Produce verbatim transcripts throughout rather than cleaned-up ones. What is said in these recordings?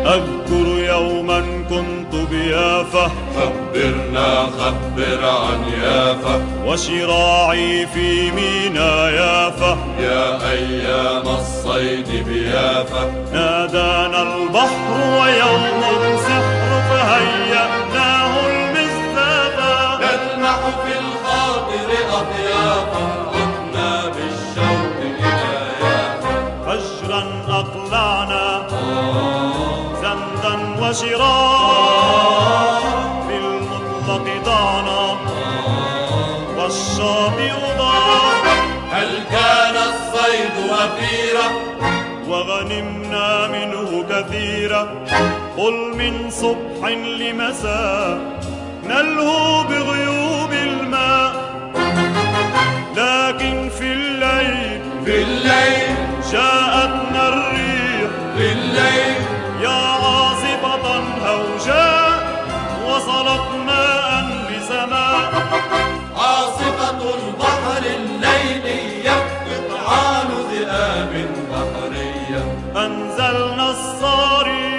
أذكر يوما كنت بيافا، خبرنا خبر عن يافا، وشراعي في مينا يافا، يا أيام الصيد بيافا. نادانا البحر ويوم سحر فهيأناه المزدافا، نلمح في الخاطر أطيافا، عدنا بالشوق إلى يافا. فجرا أقلعنا زندا وشراع، في المطلق ضعنا والشاطئ ضاع. هل كان الصيد وفيرا وغنمنا منه كثيرا، قل من صبح لمساء نلهو بغيوب الماء. لكن في الليل في الليل جاءتنا الريح، في الليل يا عاصفة هوجاء وصلت ماء بسماء. عاصفة البحر الليلية، قطعان ذئاب بحرية. أنزلنا الصاري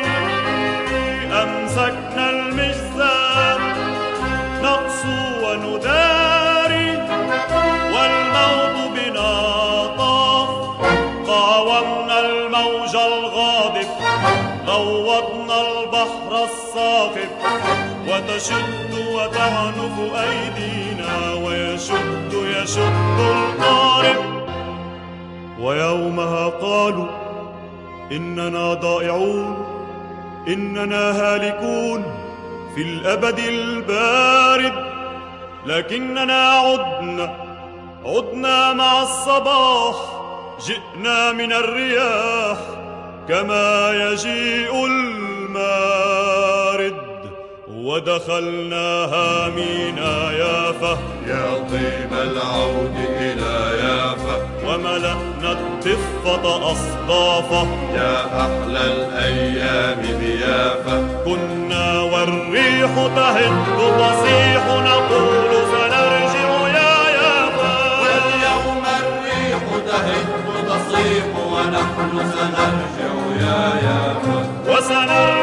أمسكنا المجزاء، نقسو ونداري والموت بنا طاف. قاومنا الموج الغاضب، غوضنا البحر الصاخب، وتشد وتعنف أيدينا ويشد يشد القارب. ويومها قالوا إننا ضائعون، إننا هالكون في الأبد البارد. لكننا عدنا عدنا مع الصباح، جئنا من الرياح كما يجيء المارد. ودخلناها مينا يافا، يا طيب العود إلى يافا. وملأنا الضفة أصدافا، يا أحلى الأيام بيافا. كنا والريح تهد تصيح، نقول سنرجع يا يافا. واليوم الريح تهد تصيح، ونحن سنرجع يا يافا. وسنرجع